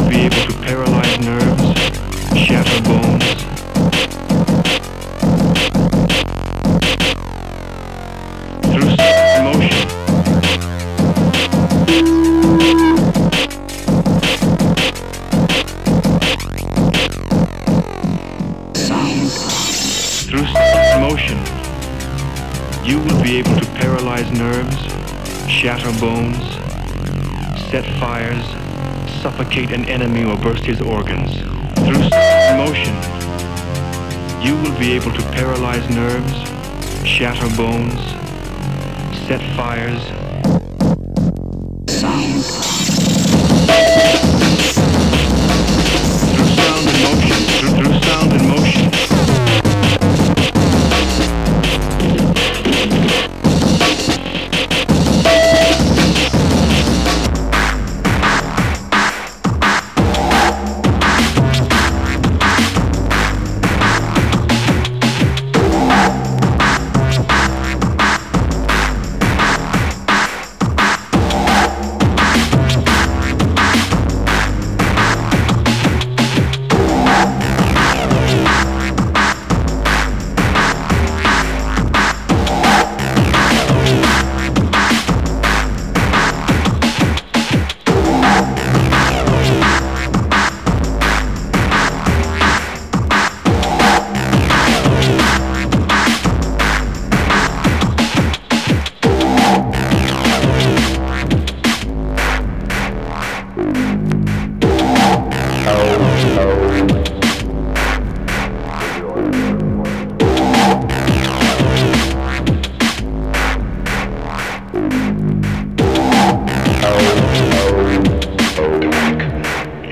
will be able to paralyze nerves, shatter bones. Through motion. Through motion, you will be able to paralyze nerves, shatter bones, set fires, suffocate an enemy or burst his organs. Through motion, you will be able to paralyze nerves, shatter bones, set fires,